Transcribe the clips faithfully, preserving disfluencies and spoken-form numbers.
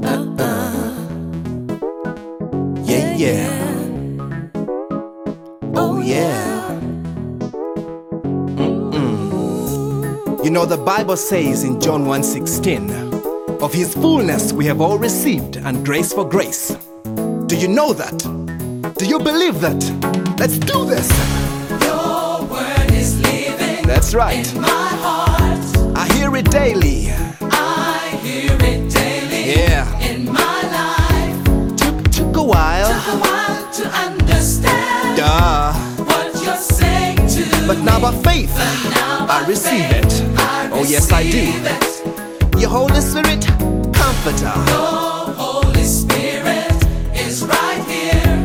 Yeah, yeah. Oh, yeah. Mm-mm. You know, the Bible says in John one sixteen, of His fullness we have all received, and grace for grace. Do you know that? Do you believe that? Let's do this. Your word is living. That's right. In my heart. I hear it daily. I hear it daily. Yeah. In my life. Took, took a while. Took a while to understand. Duh. What you're saying to But now by faith, now I by receive faith, it. I Oh yes, I do. receive it. Your Holy Spirit, Comforter. Your Holy Spirit is right here,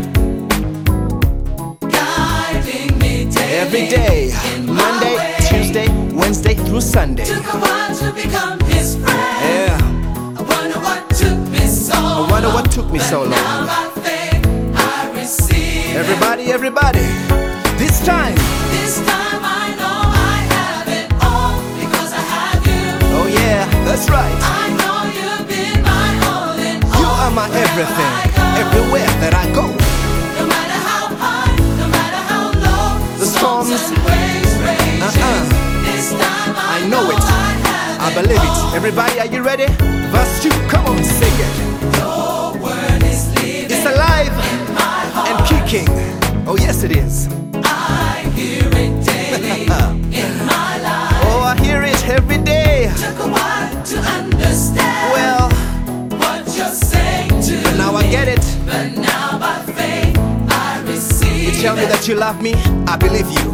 guiding me daily. Every day, in my Monday, way. Tuesday, Wednesday through Sunday. Took a while to become His friend. Yeah. I wonder what took me so long. I wonder what took me so But now long. by faith I receive it. Everybody, everybody, this time. This time I know I have it all because I have you. Oh yeah, that's right. I know you've been my all in all. You are my everything, Wherever I go. everywhere that I go. No matter how high, no matter how low, The storms, and waves raging. uh-uh. This time I, I know it. I have I believe it. all. Everybody, are you ready? Verse two, come on, sing it. Your word is living. It's alive in my heart. and kicking. Oh yes, it is. I hear it daily in my life. Oh, I hear it every day. Took a while to understand Well, what you're saying to but now I me. get it. But now by faith I receive You tell me it. that you love me, I believe you.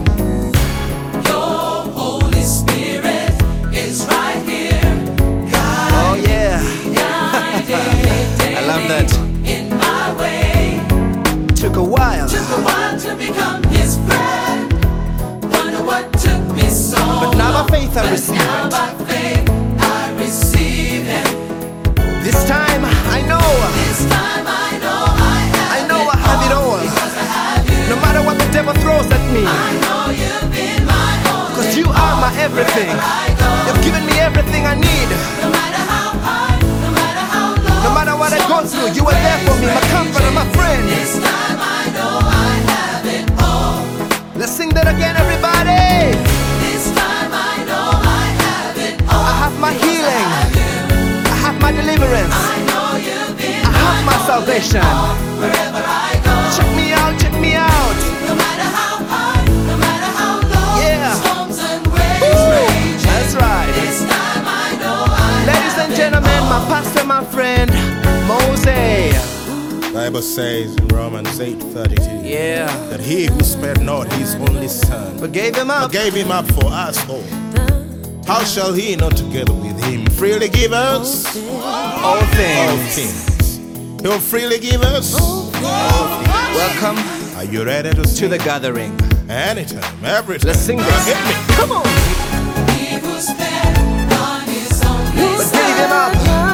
Your Holy Spirit is right here, Oh yeah, guiding me daily I love that. in my way. Took a while, Took a while to become His friend. Wonder what took me so but now by long. faith I But receive now it. by faith I receive it. This time I know, This time I know I have I know I have it all. because I have you. No matter what the devil throws at me, I know you've been my all. cause you are my everything. I go. You've given me everything I need. No matter how high, no matter how low. No matter what I go through, you are there for me, my comforter, my friend. This time I know I have it all. Let's sing that again, everybody. This time I know I have it all. I have my healing, I do. I have my deliverance, I know you've been I have my salvation. all wherever I go. Check me out, check me out. No matter how high, no matter how low. Yeah. Storms and waves Woo! raging. That's right. This time I know I Ladies have and it gentlemen, my all. pastor, my friend, Moses. Bible says in Romans eight thirty-two Yeah, that he who spared not his only son but gave him but up. gave him up for us all, how shall he not together with him freely give us All all things. things? He will freely give us all things. Welcome Are you ready to to sing? the gathering. Anytime, every time. Let's sing this. Hit me. Come on. He who spared not his only But gave him up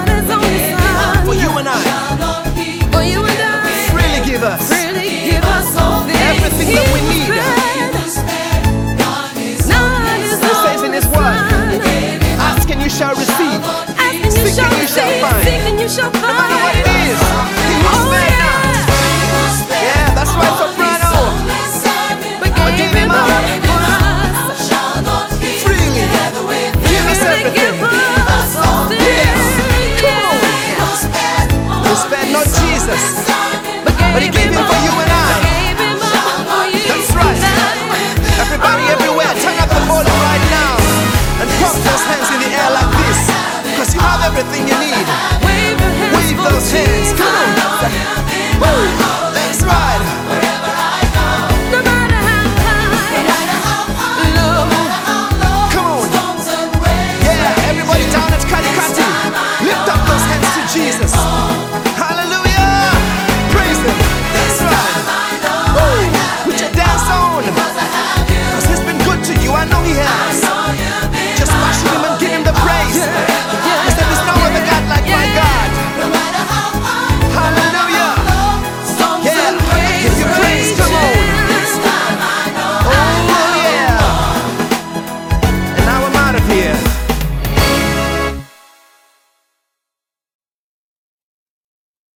for you and I. shall not he Freely give us everything that we need. who spared not his He says in His word, ask and you shall receive. Seek and you shall find. No matter what it is, He will spare not. Yeah, that's right, soprano. But gave him up shall not he freely. together with Give us everything. Yes. Come on. He spared not Jesus, but He gave Him for you and I. That's right. Everybody everywhere, turn up the volume right now and pump those hands in the air like this, because you have everything you need.